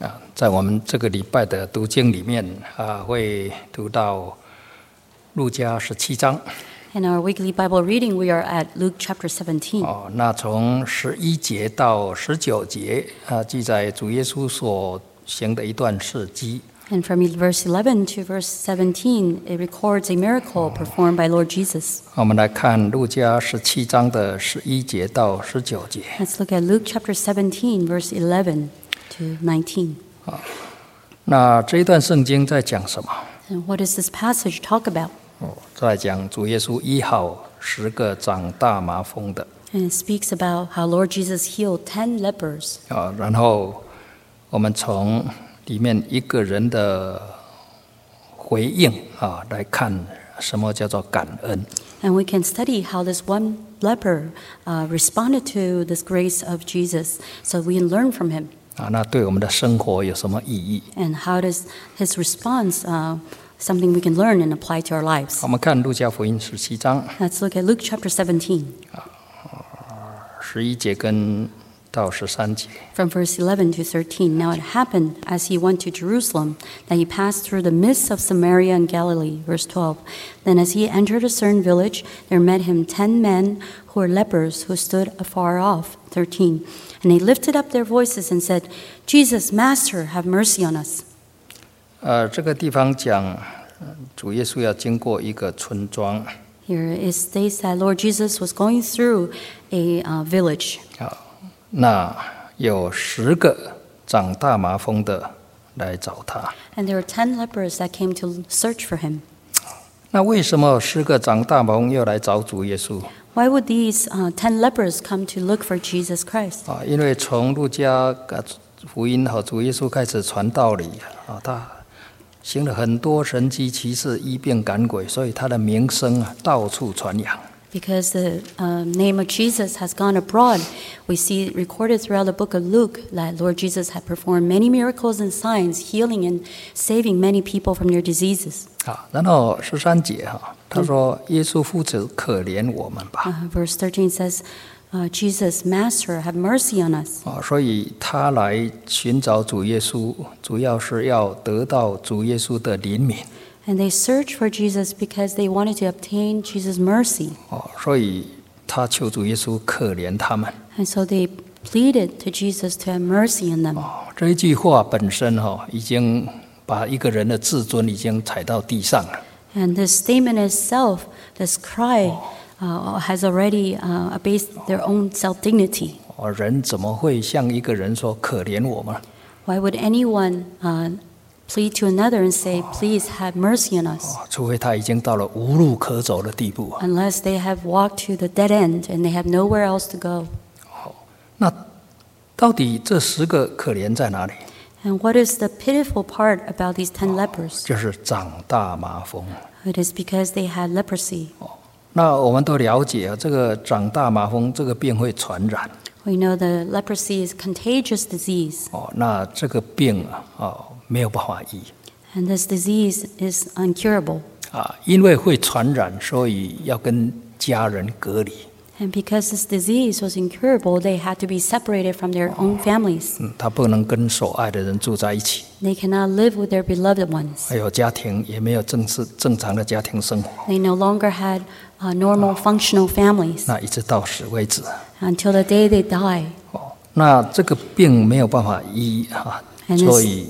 在我们这个礼拜的读经里面会读到路加17章。 In our weekly Bible reading, we are at Luke chapter 17. 那从11节到19节记载主耶稣所行的一段事迹。 And from verse 11 to verse 17, it records a miracle performed by Lord Jesus. 我们来看路加17章的11节到19节。 Let's look at Luke chapter 17, verse 11 to 19. 那这一段圣经在讲什么？ And what does this passage talk about? 在讲主耶稣医好10个长大麻风的。 And it speaks about how Lord Jesus healed 10 lepers. 然后我们从里面一个人的回应来看什么叫做感恩。 And we can study how this one leper responded to this grace of Jesus, so we can learn from him. 那对我们的生活有什么意义？ And how does his response something we can learn and apply to our lives? 我们看路加福音17章 Let's look at Luke chapter 17. 11节跟到13节。 From verse 11 to 13, Now it happened, as he went to Jerusalem, that he passed through the midst of Samaria and Galilee. Verse 12, Then as he entered a certain village, there met him 10 men who were lepers, who stood afar off. 13, And they lifted up their voices and said, Jesus, Master, have mercy on us. 这个地方讲主耶稣要经过一个村庄。 Here it states that Lord Jesus was going through a village. 那有10个长大麻风的来找他。 And there were 10 lepers that came to search for him. 那为什么10个长大麻风又来找主耶稣？ Why would these 10 lepers come to look for Jesus Christ? 因为从路加福音和主耶稣开始传道理他行了很多神迹奇事，医病赶鬼，所以他的名声到处传扬。 Because the name of Jesus has gone abroad, we see recorded throughout the book of Luke that Lord Jesus had performed many miracles and signs, healing and saving many people from their diseases. 然后13节他说耶稣夫子可怜我们吧。 Verse 13 says, Jesus, Master, have mercy on us. 所以他来寻找主耶稣，主要是要得到主耶稣的怜悯。 And they searched for Jesus because they wanted to obtain Jesus' mercy. 所以他求主耶稣可怜他们。 And so they pleaded to Jesus to have mercy on them. 这一句话本身已经把一个人的自尊已经踩到地上了。 And this statement itself, this cry, has already abased their own self-dignity. 人怎么会向一个人说可怜我们？ Why would anyone plead to another and say, please have mercy on us? 除非他已经到了无路可走的地步。 Unless they have walked to the dead end and they have nowhere else to go. 那到底这10个可怜在哪里？ And what is the pitiful part about these 10 lepers? 就是长大麻风。 It is because they had leprosy. 那我们都了解这个长大麻风这个病会传染。 We know that leprosy is a contagious disease. 那这个病没有办法医。 And this disease is incurable. 因为会传染，所以要跟家人隔离。 And because this disease was incurable, they had to be separated from their own families. 他不能跟所爱的人住在一起。 They cannot live with their beloved ones. 还有家庭也没有正常的家庭生活。 They no longer had normal functional families 那一直到死为止。 until the day they die. 那这个病没有办法医所以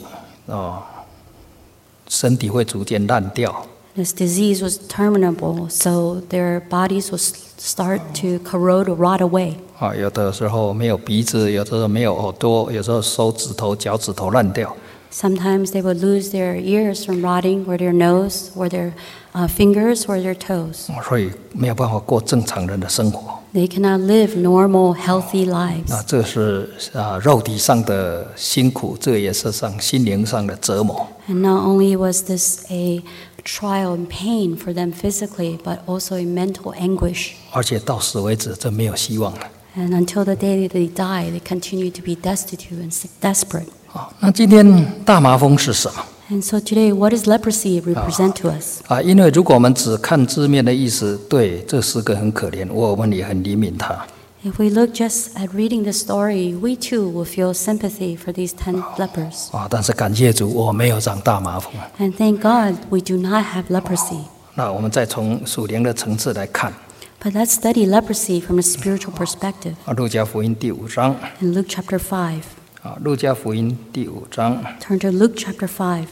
身体会逐渐烂掉。 This disease was terminable, so their bodies would start to corrode or rot away. 有的时候没有鼻子，有的时候没有耳朵，有时候手指头、脚趾头烂掉。 Sometimes they would lose their ears from rotting, or their nose, or their fingers, or their toes. 所以没有办法过正常人的生活。 They cannot live normal, healthy lives. 那这是肉体上的辛苦，这也是心灵上的折磨。 And not only was this a trial and pain for them physically, but also a mental anguish. 而且到死为止，这没有希望了。 And until the day that they die, they continue to be destitute and desperate. 那今天大麻风是什么？ And so today, what does leprosy represent to us? 因为如果我们只看字面的意思，对这10个很可怜，我们也很怜悯他。 If we look just at reading the story, we too will feel sympathy for these 10 lepers. 但是感谢主，我没有长大麻风。 And thank God we do not have leprosy. 那我们再从属灵的层次来看， But let's study leprosy from a spiritual perspective. 路加福音第5章， In Luke chapter 5, 路加福音第5章 turn to Luke chapter 5,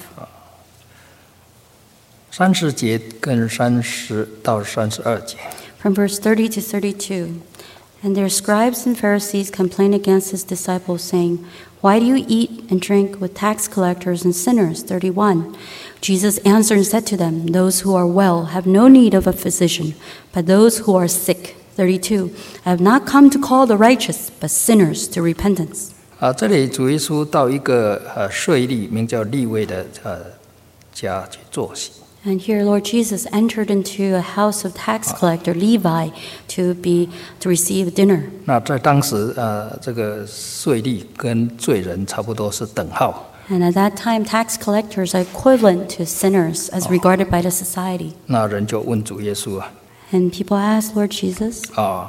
30节跟30到32节。 from verse 30 to 32. And their scribes and Pharisees complained against his disciples, saying, Why do you eat and drink with tax collectors and sinners? 31. Jesus answered and said to them, Those who are well have no need of a physician, but those who are sick. 32. I have not come to call the righteous, but sinners to repentance. 这里主耶稣到一个税吏名叫利未的家去做席。 And here Lord Jesus entered into a house of tax collector Levi to receive dinner. 那在当时这个税吏跟罪人差不多是等号。 And at that time, tax collectors are equivalent to sinners as regarded by the society. 那人就问主耶稣 And people asked Lord Jesus,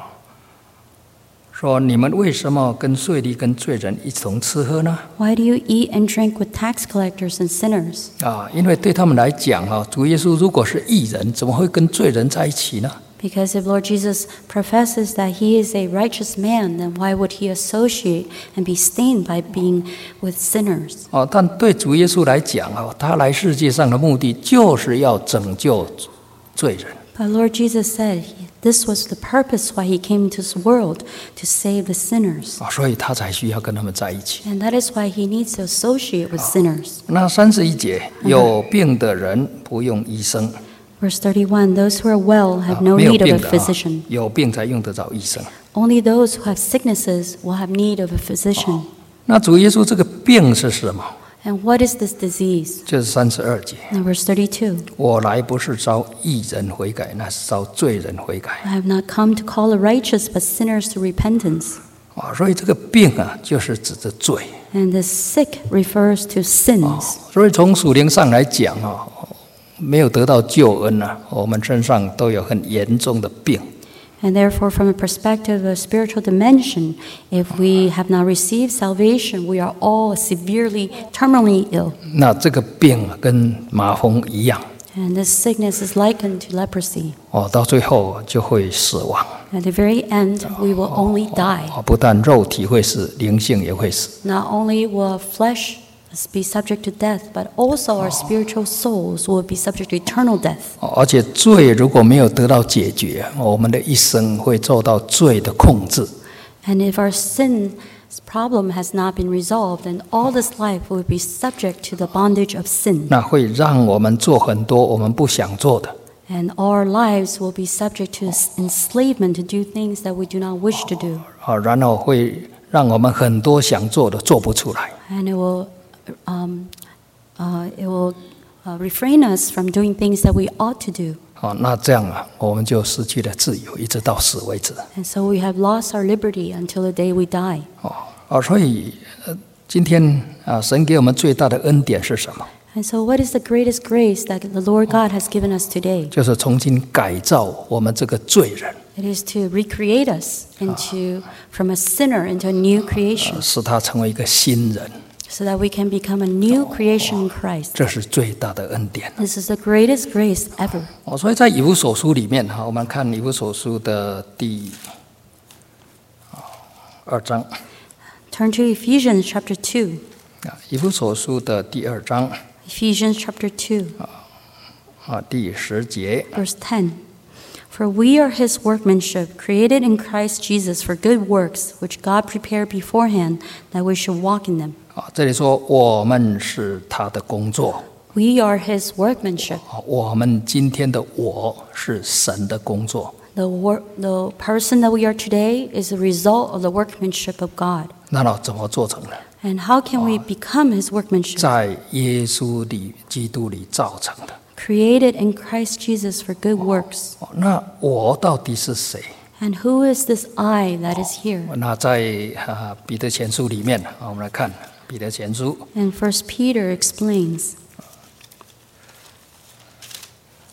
说你们为什么跟税吏跟罪人一同吃喝呢？ Why do you eat and drink with tax collectors and sinners? 因为对他们来讲主耶稣如果是义人，怎么会跟罪人在一起呢？ Because if Lord Jesus professes that he is a righteous man, then why would he associate and be stained by being with sinners? 但对主耶稣来讲他来世界上的目的就是要拯救罪人。 But Lord Jesus said this was the purpose why he came into this world, to save the sinners. 所以他才需要跟他们在一起。 And that is why he needs to associate with sinners. 那31节，有病的人不用医生。 Verse 31, those who are well have no 没有 need of 病 a 的 physician. 有病才用得着医生。 Only those who have sicknesses will have need of a physician. 那主耶稣这个病是什么？ And what is this disease? 就是32节。 Now, verse 32, 我来不是招义人悔改，那是招罪人悔改。 I have not come to call the righteous, but sinners to repentance. 所以这个病就是指着罪。 And the sick refers to sins. 所以从属灵上来讲没有得到救恩我们身上都有很严重的病。 And therefore, from a perspective of spiritual dimension, if we have not received salvation, we are all severely, terminally ill. 那这个病跟麻风一样 And this sickness is likened to leprosy. 到最后就会死亡 At the very end, we will only die. 不但肉体会死，灵性也会死。 Not only will flesh be subject to death, but also our spiritual souls will be subject to eternal death. 而且罪如果没有得到解决，我们的一生会受到罪的控制。 And if our sin problem has not been resolved, then all this life will be subject to the bondage of sin. 那会让我们做很多我们不想做的。 And our lives will be subject to enslavement to do things that we do not wish to do. 然后会让我们很多想做的做不出来。 And it will refrain us from doing things that we ought to do. 那这样我们就失去了自由，一直到死为止。 And so we have lost our liberty until the day we die. 所以今天神给我们最大的恩典是什么？ And so what is the greatest grace that the Lord God has given us today? 就是重新改造我们这个罪人， It is to recreate us from a sinner into a new creation, 使他成为一个新人。 so that we can become a new creation in Christ. 这是最大的恩典。 This is the greatest grace ever. 所以在以弗所书里面我们看以弗所书的第2章。 Turn to Ephesians chapter 2. 以弗所书的第2章 Ephesians chapter 2, 第10节。 verse 10. For we are his workmanship, created in Christ Jesus for good works, which God prepared beforehand that we should walk in them. 这里说我们是他的工作。 We are his workmanship. 我们今天的我是神的工作。 The person that we are today is a result of the workmanship of God. 那怎么做成的？ And how can we become his workmanship? 在耶稣里基督里造成的。 Created in Christ Jesus for good works. 那我到底是谁？ And who is this I that is here? 那在彼得前书里面我们来看彼得前书 And 1 Peter explains.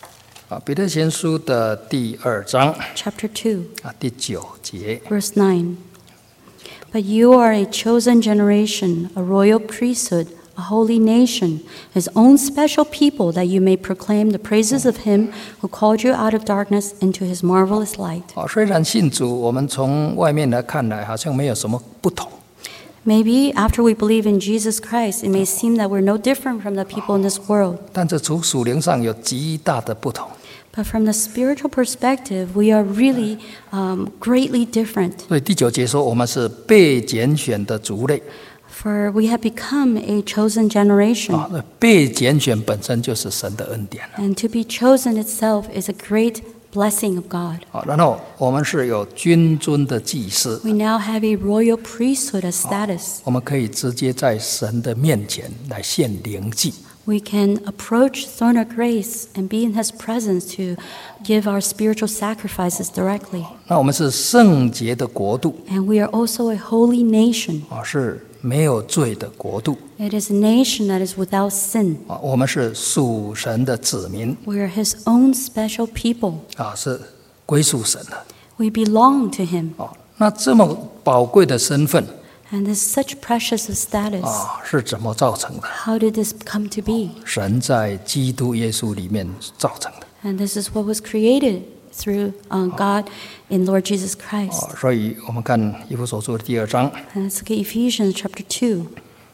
彼得前书的第2章 chapter 2, 第9节， verse 9. But you are a chosen generation, a royal priesthood, a holy nation, his own special people, that you may proclaim the praises of him who called you out of darkness into his marvelous light. 虽然信主，我们从外面来看来好像没有什么不同， Maybe after we believe in Jesus Christ, it may seem that we're no different from the people in this world. 但这从属灵上有极大的不同。 But from the spiritual perspective, we are really greatly different. 所以第9节说，我们是被拣选的族类。 For we have become a chosen generation. 被拣选本身就是神的恩典。 And to be chosen itself is a great blessing of God. 然后我们是有君尊的祭司， We now have a royal priesthood as status. 我们可以直接在神的面前来献灵祭。 We can approach throne of grace and be in his presence to give our spiritual sacrifices directly. 那我们是圣洁的国度， And we are also a holy nation. 是没有罪的国度。 It is a nation that is without sin. 我们是属神的子民， We are his own special people. 是归属神的。 We belong to him. 那这么宝贵的身份 And this such precious of status. 是怎么造成的？ How did this come to be? 神在基督耶稣里面造成的。 And this is what was created through God in Lord Jesus Christ. 所以我们看以弗所书的第2章 And let's look at Ephesians chapter 2,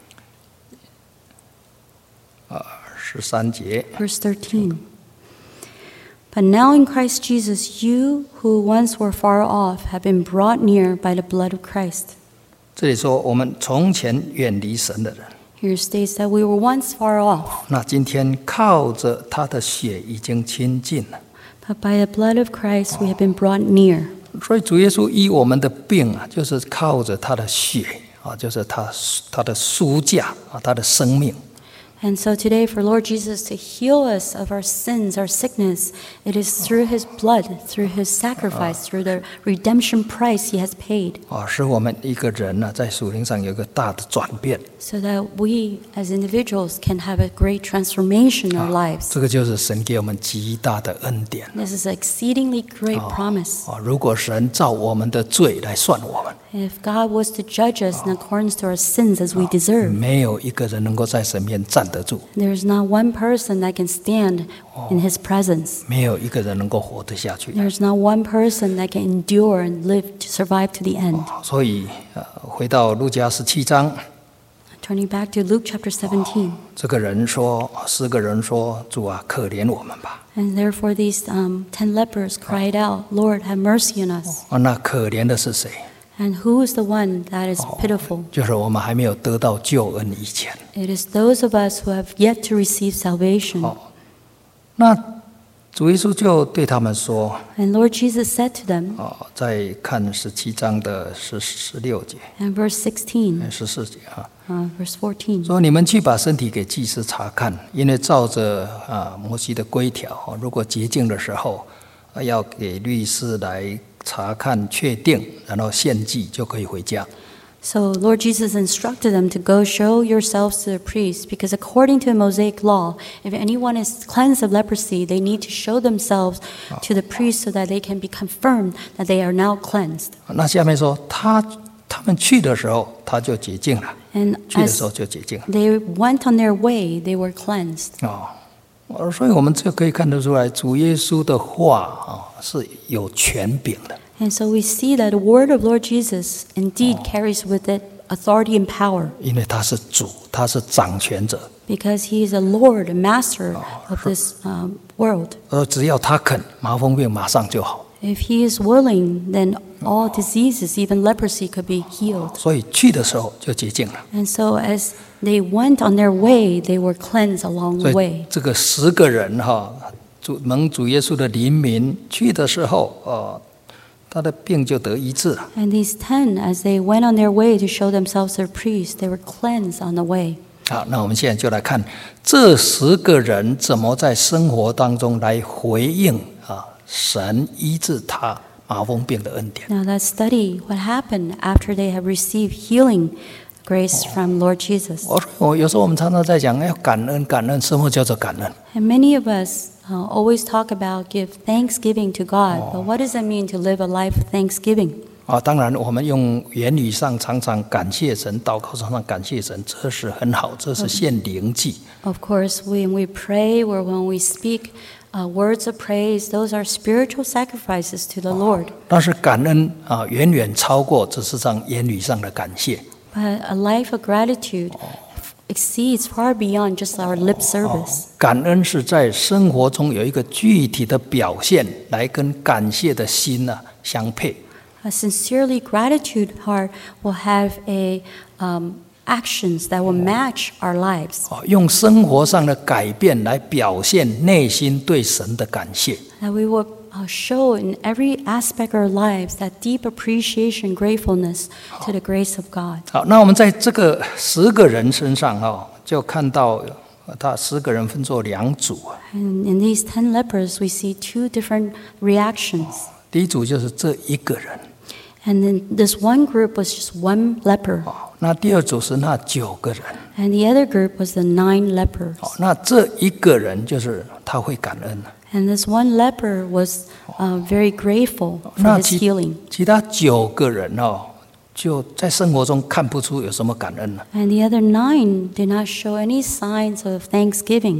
13节。 verse 13. But now in Christ Jesus, you who once were far off have been brought near by the blood of Christ. 这里说我们从前远离神的人， Here it states that we were once far off, 那今天靠着他的血已经亲近了。 but by the blood of Christ we have been brought near. 所以主耶稣医我们的病就是靠着他的血就是他的赎价他的生命。 And so today, for Lord Jesus to heal us of our sins, our sickness, it is through his blood, through his sacrifice, through the redemption price he has paid, 使我们一个人在属灵上有一个大的转变。 so that we as individuals can have a great transformation in our lives. 这个就是神给我们极大的恩典。 This is an exceedingly great promise. 如果神照我们的罪来算我们， If God was to judge us in accordance to our sins as we deserve, 没有一个人能够在神面前站得住， there is not one person that can stand in his presence. 没有一个人能够活得下去。 There is not one person that can endure and live to survive to the end. 所以回到路加17章， Turning back to Luke chapter 17. 这个人说，10个人说：“主啊，可怜我们吧。 And therefore these 10 lepers cried out, Lord, have mercy on us. ” 那可怜的是谁？ And who is the one that is pitiful? 就是我们还没有得到救恩以前。 It is those of us who have yet to receive salvation. 那主耶稣就对他们说 And Lord Jesus said to them, 再看17章的16节、 and verse 16, 14节 verse 14, 说你们去把身体给祭司查看，因为照着摩西的规条，如果洁净的时候，要给律师来查看确定，然后献祭就可以回家。 So Lord Jesus instructed them to go show yourselves to the priest, because according to the Mosaic law, if anyone is cleansed of leprosy, they need to show themselves to the priest so that they can be confirmed that they are now cleansed. 那下面说他们去的时候，他就洁净了， And 去的时 as 候就洁净了。 they went on their way, they were cleansed. 所以我们就可以看得出来，主耶稣的话是有权柄的。 And so we see that the word of Lord Jesus indeed carries with it authority and power, 因为他是主，他是掌权者， because he is a Lord, a master of this world. 只要他肯，麻风病马上就好。 If he is willing, then all diseases, even leprosy, could be healed. 所以去的时候就洁净了。 And so as they went on their way, they were cleansed along 所 the 以 way. 这个10个人蒙主耶稣的怜悯，去的时候他的病就得医治了。 And these 10, as they went on their way to show themselves to the priest, they were cleansed on the way. 好，那我们现在就来看这10个人怎么在生活当中来回应神医治他麻风病的恩典。 Now let's study what happened after they have received healing grace from Lord Jesus. 我有时候我们常常在讲要感恩，感恩，什么叫做感恩？ And many of us always talk about give thanksgiving to God, but what does it mean to live a life of thanksgiving? 当然我们用言语上常常感谢神，祷告常常感谢神，这是很好，这是献灵祭。 Of course, when we pray or when we speak words of praise, those are spiritual sacrifices to the Lord. 但是感恩远远超过这世上言语上的感谢。 But a life of gratitude exceeds far beyond just our lip service. 感恩是在生活中有一个具体的表现，来跟感谢的心相配。 A sincerely gratitude heart will have actions that will match our lives. 用生活上的改变来表现内心对神的感谢。 That we will show in every aspect of our lives that deep appreciation, gratefulness to the grace of God. 好，那我们在这个10个人身上就看到他10个人分作2组。 And in these 10 lepers, we see 2 different reactions. 第一组就是这一个人。 And then this one group was just one leper. 那第二组是那9个人。 And the other group was the 9 lepers. 那这一个人就是他会感恩。 And this one leper was very grateful for his healing. 其他9个人就在生活中看不出有什么感恩了。 And the other 9 did not show any signs of thanksgiving.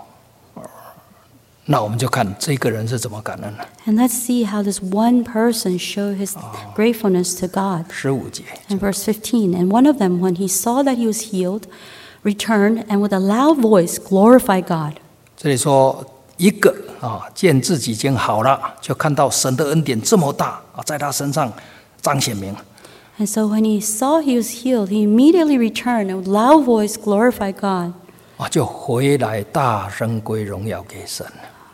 那我们就看这个人是怎么感恩了。 And let's see how this one person showed his gratefulness to God. 15节。 In verse 15, and one of them, when he saw that he was healed, returned and with a loud voice glorified God. 这里说一个见自己已经好了，就看到神的恩典这么大在他身上彰显明。 And so when he saw he was healed, he immediately returned and with loud voice glorified God. 就回来大声归荣耀给神。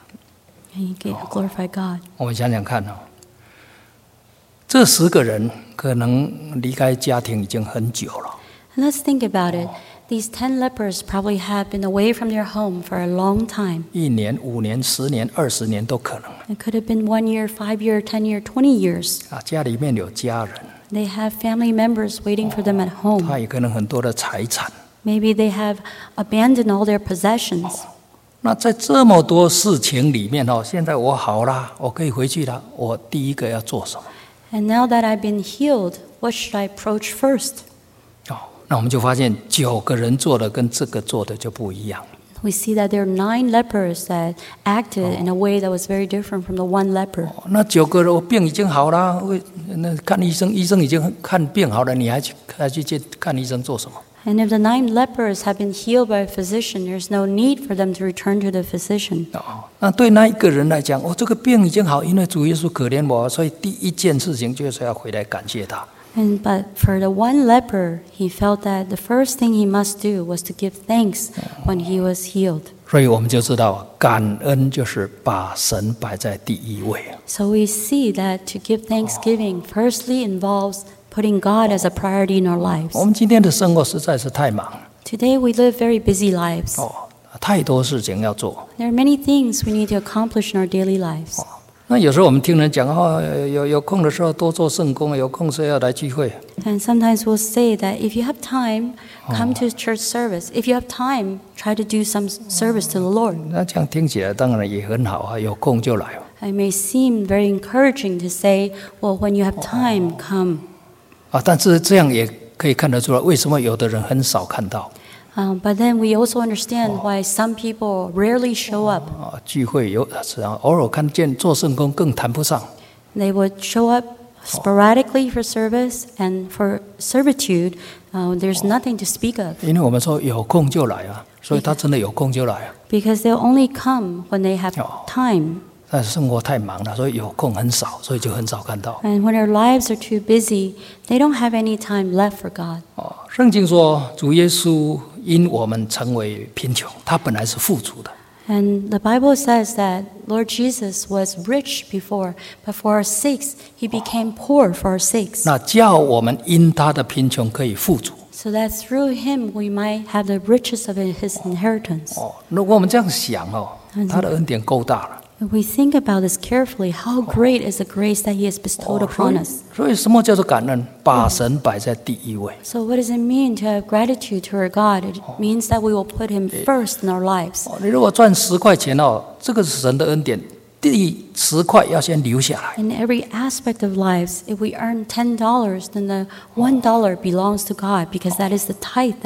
And he glorified God. 我们想想看这10个人可能离开家庭已经很久了。 And let's think about it. These 10 lepers probably have been away from their home for a long time. 1年、5年、10年、20年都可能。 It could have been 1 year, 5 year, 10 year, 20 years. 家里面有家人。 They have family members waiting for them at home. 他也可能很多的财产。 Maybe they have abandoned all their possessions. 那在这么多事情里面现在我好了，我可以回去了，我第一个要做什么？ And now that I've been healed, what should I approach first? 那我们就发现9个人做的跟这个做的就不一样。 We see that there are 9 lepers that acted in a way that was very different from the one leper. 那9个人我病已经好了，那看医生，医生已经看病好了，你还去看医生做什么？ And if the 9 lepers have been healed by a physician, there's no need for them to return to the physician. 那对那一个人来讲，这个病已经好，因为主耶稣可怜我，所以第一件事情就是要回来感谢他。 But for the one leper, he felt that the first thing he must do was to give thanks when he was healed. 所以我们就知道，感恩就是把神摆在第一位。 So we see that to give thanksgiving firstly involves putting God as a priority in our lives. 我们今天的生活实在是太忙了。 Today we live very busy lives. 太多事情要做。 There are many things we need to accomplish in our daily lives. 那有时候我们听人讲有空的时候多做圣工，有空时候要来聚会。 And sometimes we'll say that if you have time, come to church service. If you have time, try to do some service to the Lord. 那这样听起来当然也很好有空就来。 It may seem very encouraging to say, well, when you have time, come. 但是这样也可以看得出来，为什么有的人很少看到。 But then we also understand why some people rarely show up. 聚会偶尔看见做圣工更谈不上。 They would show up sporadically for service, and for servitude, there's nothing to speak of. 因为我们说有空就来所以他真的有空就来 Because they'll only come when they have time. 但是生活太忙了，所以有空很少，所以就很少看到。 And when their lives are too busy, they don't have any time left for God. 圣经说，主耶稣因我们成为贫穷，他本来是富足的。 And the Bible says that Lord Jesus was rich before, but for our sakes, he became poor for our sakes. 那叫我们因他的贫穷可以富足。 So that through him we might have the riches of his inheritance. 如果我们这样想他的恩典够大了。 If we think about this carefully, how great is the grace that He has bestowed upon us. 所以什么叫做感恩？把神摆在第一位。 So what does it mean to have gratitude to our God? It means that we will put Him first in our lives. 你如果赚10块钱哦，这个是神的恩典，第10块要先留下来。 In every aspect of lives, if we earn $10, then the $1 belongs to God because that is the tithe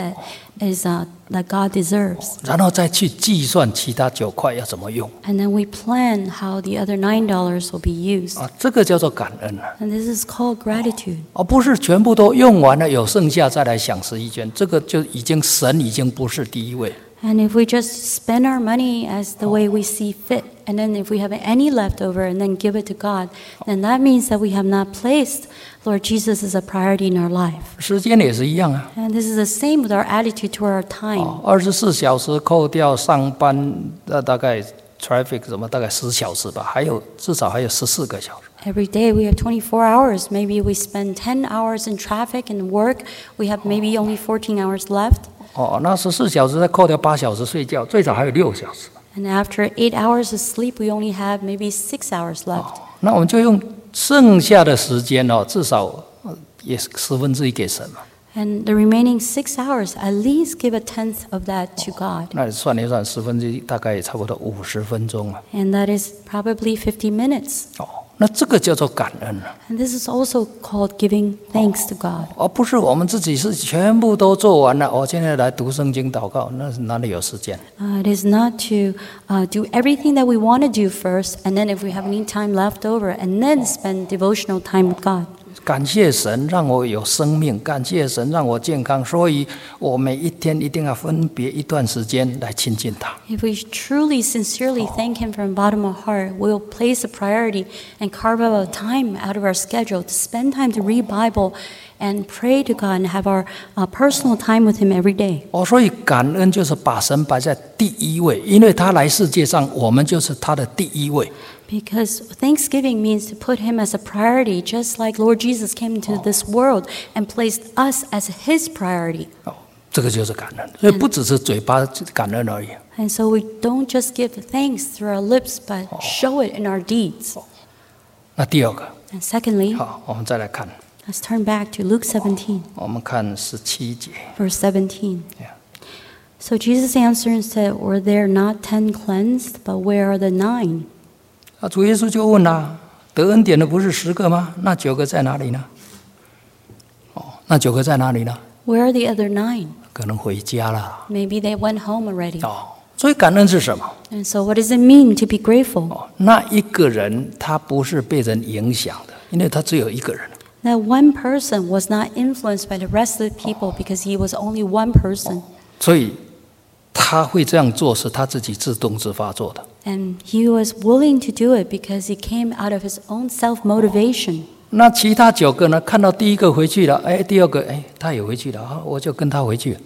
that God deserves. 然后再去计算其他9块要怎么用 And then we plan how the other $9 will be used. 啊，这个叫做感恩啊， And this is called gratitude. 而不是全部都用完了有剩下再来享11捐，这个就神已经不是第一位。 And if we just spend our money as the way we see fit, and then if we have any leftover and then give it to God, then that means that we have not placed Lord Jesus as a priority in our life. 时间也是一样啊， And this is the same with our attitude toward our time. 24小时扣掉上班大概 traffic 什么大概10小时吧，至少还有14个小时。 Every day we have 24 hours. Maybe we spend 10 hours in traffic and work. We have maybe only 14 hours left. 那14小时再扣掉8小时睡觉，最少还有6小时。 And after 8 hours of sleep, we only have maybe 6 hours left. 那我们就用剩下的时间至少也1/10给神嘛。 And the remaining 6 hours, at least give a tenth of that to God. 那你算一算1/10，大概也差不多50分钟啊。 And that is probably 50 minutes. 那这个叫做感恩啊， And this is also called giving thanks to God. 而不是我们自己是全部都做完了，现在来读圣经祷告，那哪里有时间？ It is not to do everything that we want to do first, and then if we have any time left over, and then spend devotional time with God. 感谢神让我有生命，感谢神让我健康，所以我每一天一定要分别一段时间来亲近他。 If we truly, sincerely thank Him from the bottom of our heart, we will place a priority and carve out a time out of our schedule to spend time to read Bible and pray to God and have our personal time with Him every day. 所以感恩就是把神摆在第一位，因为他来世界上，我们就是他的第一位。 Because thanksgiving means to put Him as a priority, just like Lord Jesus came into this world and placed us as His priority. 这个就是感恩，所以不只是嘴巴感恩而已。 And so we don't just give thanks through our lips, but show it in our deeds. 那第二个， And secondly, 好，我们再来看， let's turn back to Luke 17, 我们看17节。 verse 17. Yeah. So Jesus answered and said, Were there not 10 cleansed, but where are the 9? 主耶稣就问啦，得恩典的不是10个吗？那9个在哪里呢？那9个在哪里呢？ Where are the other 9? 可能回家了。 Maybe they went home already. 所以感恩是什么？ And so what does it mean to be grateful? 那一个人他不是被人影响的，因为他只有一个人。 That one person was not influenced by the rest of the people because he was only one person. 所以他会这样做是他自己自动自发做的。 And he was willing to do it because he came out of his own self-motivation. 那其他9个呢？看到第一个回去了，第二个他也回去了，我就跟他回去。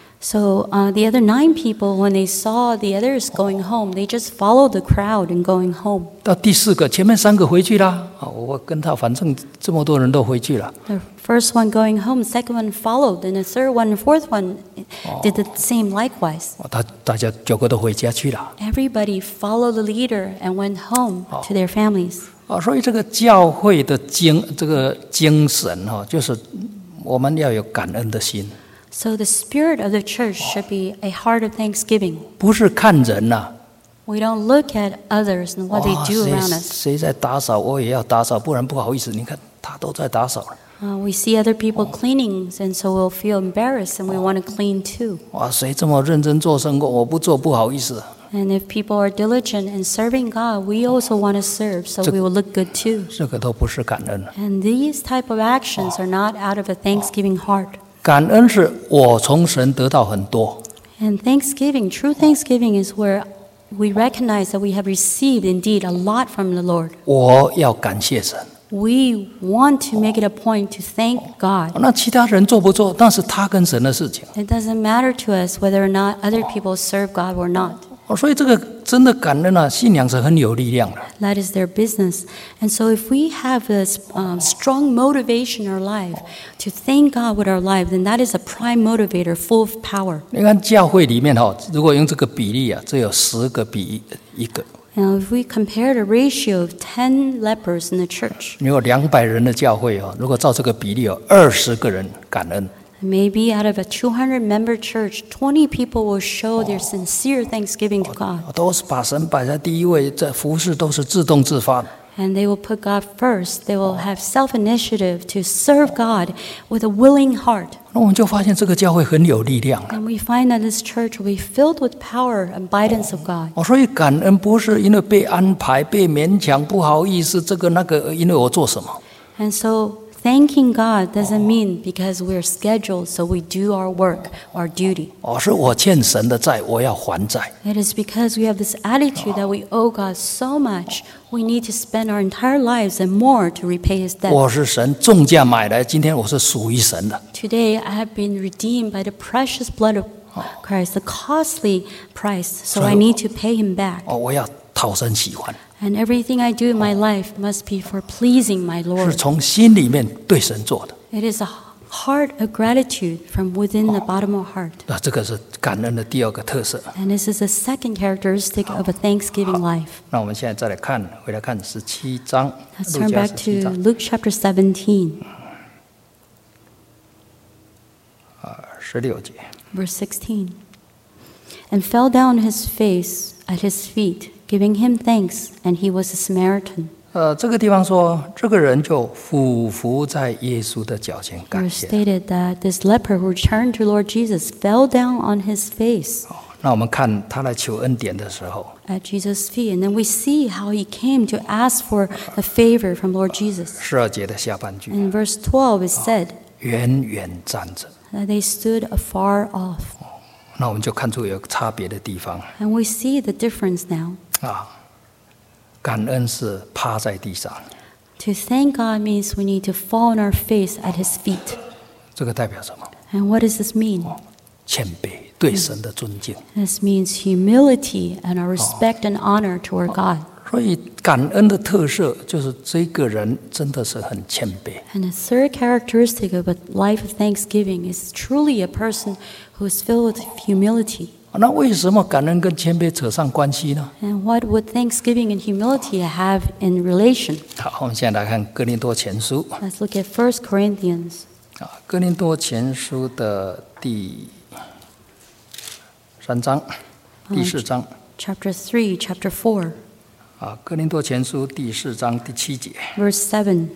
So the other 9 people, when they saw the others going home, they just followed the crowd and going home. 到第4个，前面3个回去了，我跟他，反正这么多人都回去了。 The first one going home, the second one followed, and the third one and fourth one did the same likewise. 大家9个都回家去了。 Everybody followed the leader and went home to their families. 所以这个教会的这个精神就是我们要有感恩的心。 So the spirit of the church should be a heart of thanksgiving. 不是看人呐。 We don't look at others and what they do around us. 谁在打扫，我也要打扫，不然不好意思。你看他都在打扫了。 We see other people cleaning, and so we'll feel embarrassed and we want to clean too. 谁这么认真做生活，我不做不好意思。 And if people are diligent in serving God, we also want to serve, so we will look good too. 这个都不是感恩。 And these type of actions are not out of a thanksgiving heart. 感恩是我从神得到很多。 And thanksgiving, true thanksgiving is where we recognize that we have received indeed a lot from the Lord. 我要感谢神。 We want to make it a point to thank God. 那其他人做不做，那是他跟神的事情。 It doesn't matter to us whether or not other people serve God or not. 所以这个真的感恩信仰是很有力量的。 That is their business. And so if we have this strong motivation in our life to thank God with our life, then that is a prime motivator full of power. 你看教会里面如果用这个比例只有10个比1个。 Now, if we compare the ratio of 10 lepers in the church, 你有200人的教会哦，如果照这个比例有20个人感恩， maybe out of a 200-member church, 20 people will show their sincere thanksgiving to God. 都是把神摆在第一位，这服事都是自动自发的。 And they will put God first. They will have self-initiative to serve God with a willing heart. 那我们就发现这个教会很有力量。 And we find that this church will be filled with power and guidance of God. 所以感恩不是因为被安排、被勉强、不好意思，这个那个，因为我做什么。 And so thanking God doesn't mean because we're scheduled, so we do our work, our duty. 是我欠神的债，我要还债。 It is because we have this attitude that we owe God so much, we need to spend our entire lives and more to repay His debt. 我是神重价买来，今天我是属于神的。 Today I have been redeemed by the precious blood of Christ, the costly price, so I need to pay Him back. 我要讨神喜欢， And everything I do in my life must be for pleasing my 是 Lord. 从心里面对神做的。 It is a heart of gratitude from within the bottom of heart. 那这个是感恩的第2个特色。 And this is a second characteristic of a thanksgiving life. 那我们现在再来看，回来看17章， Let's 路 turn 加 back 17 to 章 Luke chapter 17, 16节。 verse 16. And fell down his face at his feet, giving him thanks, and he was a Samaritan. 这个地方说，这个人就俯伏在耶稣的脚前 It 感 was 谢。 stated that this leper who returned to Lord Jesus fell down on his face 那我们看他来求恩典的时候， at Jesus' feet. And then we see how he came to ask for a favor from Lord Jesus. 12节的下半句， In verse 12, it said 远远站着。 that they stood afar off. 那我们就看出有差别的地方 And we see the difference now. 啊。感恩是趴在地上， To thank God means we need to fall on our face at his feet. 这个代表什么？ And what does this mean? 谦卑，对神的尊敬。 This means humility and our respect and honor toward God. 所以感恩的特色就是这个人真的是很谦卑。 And the third characteristic of a life of thanksgiving is truly a person who is filled with humility. 那为什么感恩跟谦卑扯上关系呢？ And what would thanksgiving and humility have in relation? 好，我们现在来看哥林多前书 Let's look at 1 Corinthians 哥林多前书的第3章、第4章 chapter 3, chapter 4, 哥林多前书第4章第7节。 verse 7.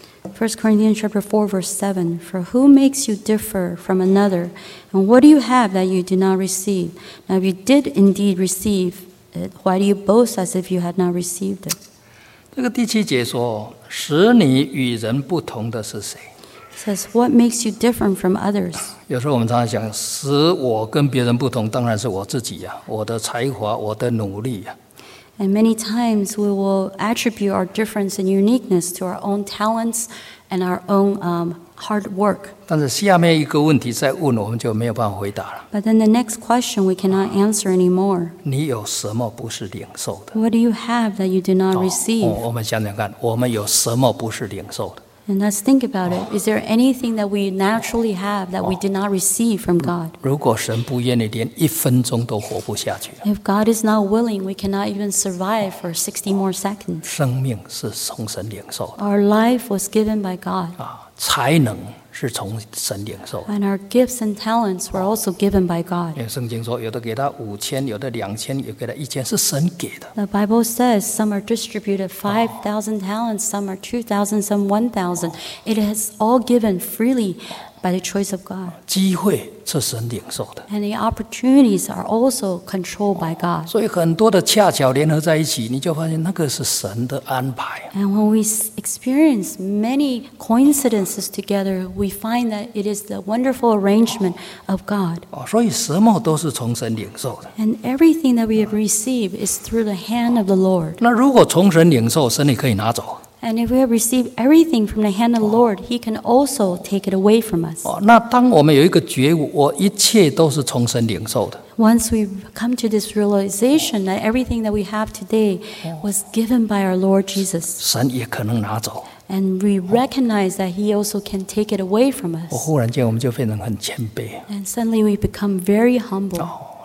1 Corinthians chapter 4, verse 7. For who makes you differ from another? And what do you have that you do not receive? Now if you did indeed receive it, why do you boast as if you had not received it? 这个第7节说，使你与人不同的是谁？ It says, what makes you different from others? 有时候我们常常想，使我跟别人不同，当然是我自己呀、我的才华，我的努力呀、 And many times we will attribute our difference and uniqueness to our own talents and our own hard work. 但是下面一个问题再问，我们就没有办法回答了。 But then the next question we cannot answer anymore. 你有什么不是领受的？ What do you have that you do not receive? 我们想想看，我们有什么不是领受的？ And let's think about it. Is there anything that we naturally have that we did not receive from God? 如果神不愿意，连1分钟都活不下去。 If God is not willing, we cannot even survive for 60 more seconds. 生命是从神领受的 Our life was given by God, 才能是从神领受的。 and our gifts and talents were also given by God. 因为圣经说，有的给他5000，有的2000，有给他1000，是神给的。 The Bible says some are distributed 5,000 talents, some are 2,000, some 1,000. It is all given freely by the choice of God. 机会是神领受的， And the opportunities are also controlled by God. 所以很多的恰巧联合在一起，你就发现那个是神的安排。 And when we experience many coincidences together, we find that it is the wonderful arrangement of God. 所以什么都是从神领受的。 And everything that we have received is through the hand of the Lord. 那如果从神领受，神也可以拿走。 And if we have received everything from the hand of the Lord, He can also take it away from us. 那当我们有一个觉悟，我一切都是从神领受的， Once we come to this realization that everything that we have today was given by our Lord Jesus, 神也可能拿走。 and we recognize that He also can take it away from us, 忽然间我们就变成很谦卑。 and suddenly we become very humble.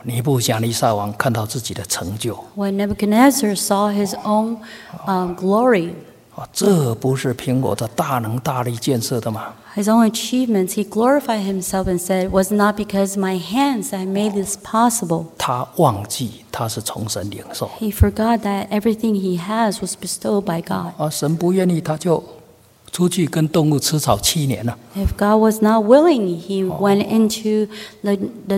尼布甲尼撒王看到自己的成就， When Nebuchadnezzar saw his own glory, 这不是凭我的大能大力建设的吗？ his own achievements, he glorified himself and said, "It was not because my hands that made this possible." 他忘记他是从神领受， He forgot that everything he has was bestowed by God. 神不愿意，他就出去跟动物吃草7年了。 If God was not willing, he went into the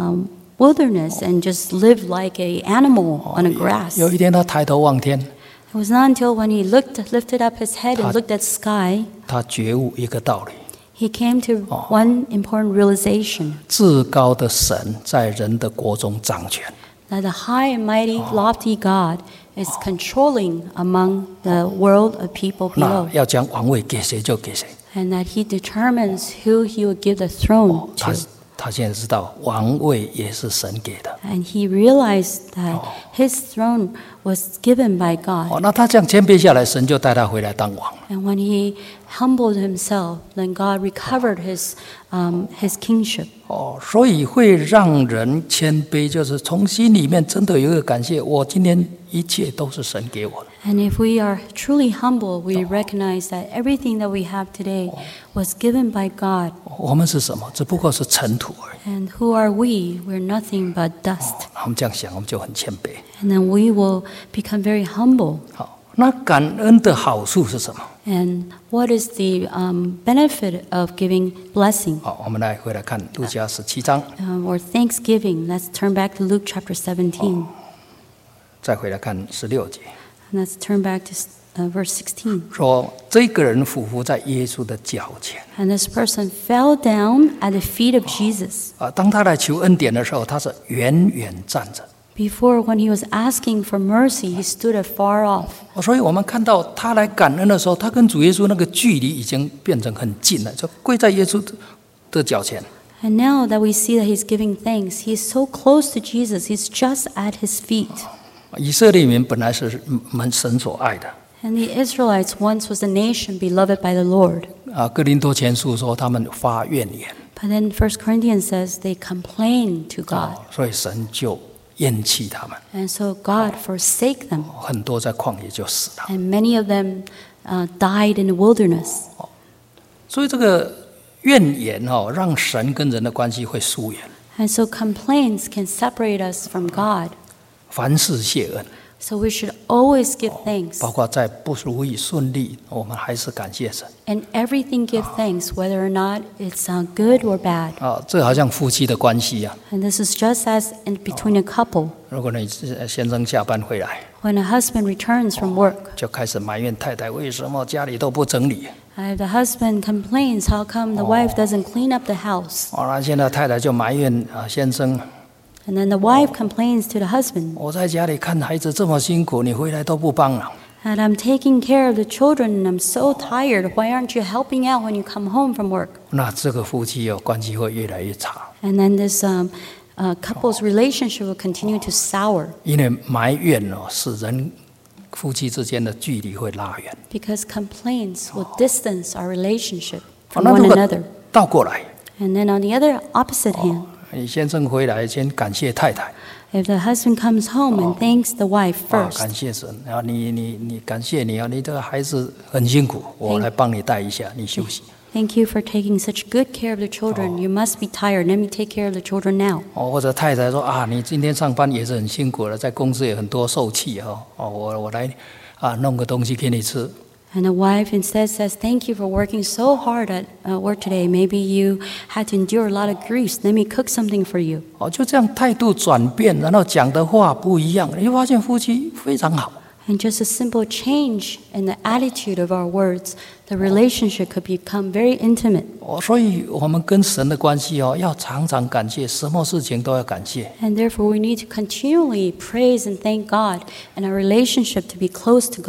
wilderness and just lived like an animal on the grass. 有一天他抬头望天， It was not until when he lifted up his head and looked at sky, 他觉悟一个道理： he came to one important realization, 至高的神在人的国中掌权。 that the high and mighty, lofty God is controlling among the world of people 那 below, 要将王位给谁就给谁。 and that he determines who he will give the throne 他 to. 他现在知道王位也是神给的。 And he realized that his throne was given by God. 那他这样谦卑下来，神就带他回来当王。 And when he humbled himself, then God recovered his kingship. 所以会让人谦卑，就是从心里面真的有一个感谢，我今天一切都是神给我的。 And if we are truly humble, we recognize that everything that we have today was given by God. 我们是什么？只不过是尘土而已。 And who are we? We're nothing but dust. 我们这样想，我们就很谦卑。 And then we will become very humble. 好，那感恩的好处是什么？ And what is the benefit of giving blessing 好，我们回来看路加17章， or thanksgiving? Let's turn back to Luke chapter 17. 再回来看16节， And let's turn back to verse 16. 说这个人俯伏在耶稣的脚前。 And this person fell down at the feet of Jesus. 当他来求恩典的时候，他是远远站着。 Before, when he was asking for mercy, he stood afar off. 所以我们看到他来感恩的时候，他跟主耶稣那个距离已经变成很近了，就跪在耶稣的脚前。 And now that we see that he's giving thanks, he's so close to Jesus, he's just at his feet. 以色列民本来是神所爱的。 And the Israelites once was a nation beloved by the Lord. 哥林多前书说他们发怨言， But then 1 Corinthians says they complained to God. 所以神就厌弃他们， And so God forsake them. 很多在旷野就死了。 And many of them died in the wilderness. 所以这个怨言让神跟人的关系会疏远。 And so complaints can separate us from God. 凡事谢恩， So we should always give thanks. 包括在不如意顺利，我们还是感谢神。 And everything give thanks, whether or not it's good or bad. 这好像夫妻的关系啊。 And this is just as between a couple. 如果你先生下班回来， When a husband returns from work, 就开始埋怨太太为什么家里都不整理。 the husband complains, how come the wife doesn't clean up the house? 那现在太太就埋怨先生， And then the wife complains to the husband, 我在家里看孩子这么辛苦，你回来都不帮了。 and I'm taking care of the children and I'm so tired. Why aren't you helping out when you come home from work? 那这个夫妻关系会越来越差， And then this couple's relationship will continue to sour 因为埋怨使人夫妻之间的距离会拉远。 because complaints will distance our relationship 那 from 如 one 果 another. 倒过来， And then on the other opposite hand, 你先生回来先感谢太太， if the husband comes home and thanks the wife first, 感谢神，然后你感谢你你这个孩子很辛苦，我来帮你带一下，你休息。 thank you for taking such good care of the children. You must be tired. Let me take care of the children now. 或者太太说你今天上班也是很辛苦了，在公司也很多受气我来弄个东西给你吃。 And the wife instead says, thank you for working so hard at work today. Maybe you had to endure a lot of griefs. Let me cook something for you. 就这样态度转变，然后讲的话不一样，你会发现夫妻非常好。 And just a simple change in the attitude of our words, the relationship could become very intimate. 所以我们跟神的关系要常常感谢，什么事情都要感谢。 And therefore we need to continually praise and thank God and our relationship to be close to God.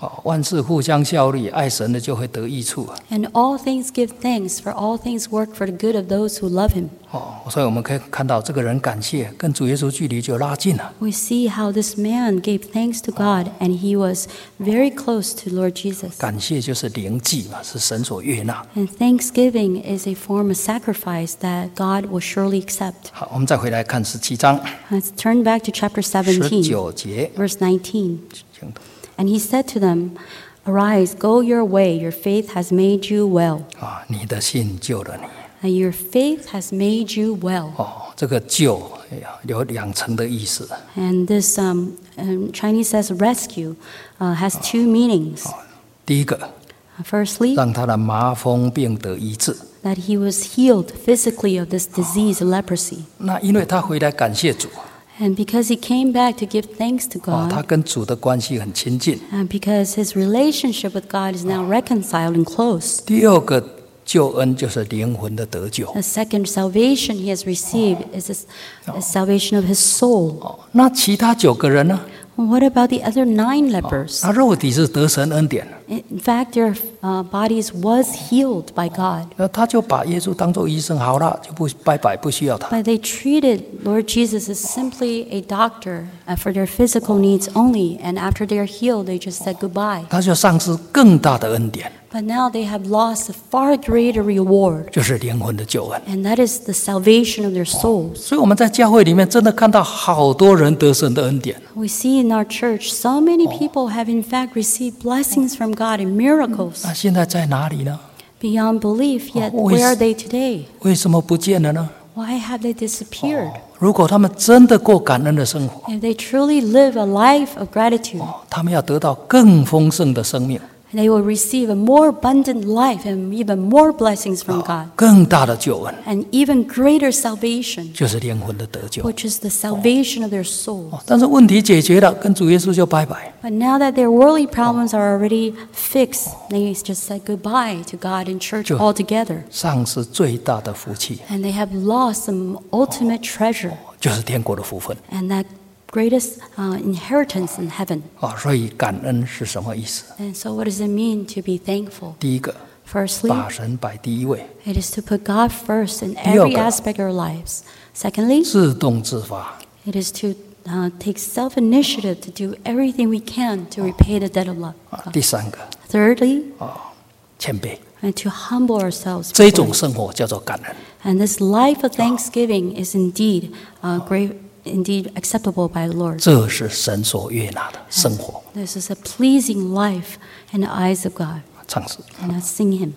万事互相效力，爱神的就会得益处。 And all things give thanks, for all things work for the good of those who love him. 所以我们可以看到这个人感谢，跟主耶稣距离就拉近了。 We see how this man gave thanks to God, and he was very close to Lord Jesus. 感谢就是灵祭嘛，是神所悦纳。 And thanksgiving is a form of sacrifice that God will surely accept. 好，我们再回来看17章 Let's turn back to chapter 17, 19节， verse 19. 请读 And he said to them, Arise, go your way, your faith has made you well. 你的信救了你。 And your faith has made you well. 这个救有2层的意思。 And this Chinese says rescue has two meanings. 第一个， Firstly, 让他的麻风病得医治。 that he was healed physically of this disease, leprosy. 那因为他回来感谢主， And because he came back to give thanks to 他 God, 跟主的关系很亲近。 and because his relationship with God is now reconciled and close. 第二个救恩就是灵魂的得救。 The second salvation he has received is the salvation of his soul. 那其他9个人呢？ What about the other 9 lepers? 他肉体是得神恩典， In fact, their bodies was healed by God. 他就把耶稣当作医生，好了，就不拜拜，不需要他。 But they treated Lord Jesus as simply a doctor for their physical needs only, and after they are healed, they just said goodbye. 他就丧失更大的恩典， But now they have lost a far greater reward, 就是灵魂的救恩。 and that is the salvation of their souls. 所以我们在教会里面真的看到好多人得神的恩典。 We see in our church so many people have in fact received blessings from God and miracles 那现在在哪里呢？ beyond belief, yet Always- where are they today? 为什么不见了呢？ Why have they disappeared? 如果他们真的过感恩的生活， If they truly live a life of gratitude, 他们要得到更丰盛的生命， they will receive a more abundant life and even more blessings from God, 更大的救恩， and even greater salvation, 就是灵魂的得救。 which is the salvation of their soul. 但是问题解决了，跟主耶稣就拜拜。 But now that their worldly problems are already fixed, they just said goodbye to God and church Sure. altogether. 丧失最大的福气， And they have lost some ultimate treasure, 就是天国的福分。 and that greatest inheritance in heaven. 所以感恩是什么意思？ And so what does it mean to be thankful? 第一个， Firstly, 把神摆第一位， it is to put God first in 第二 every 个， aspect of our lives. Secondly, 自动自发， it is to take self-initiative to do everything we can to repay the debt of love. 第三个， Thirdly, 谦卑。 and to humble ourselves. 这 before 种 Him. 生活叫做感恩。 And this life of thanksgiving is indeed great, indeed acceptable by the Lord. 这是神所悦纳的生活。 This is a pleasing life in the eyes of God. 唱诗 And let's sing Him.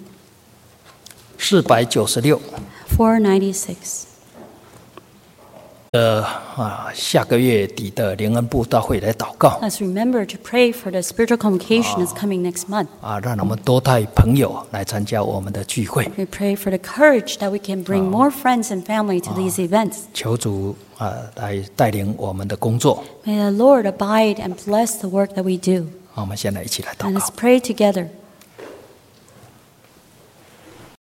496。 496. 下个月底的灵恩布道会来祷告 Let's remember to pray for the spiritual convocation that's coming next month. 让我们多带朋友来参加我们的聚会。 We pray for the courage that we can bring more friends and family to these events. 求主来带领我们的工作。 May the Lord abide and bless the work that we do. 我们先来一起来祷 And 告 let's。pray together.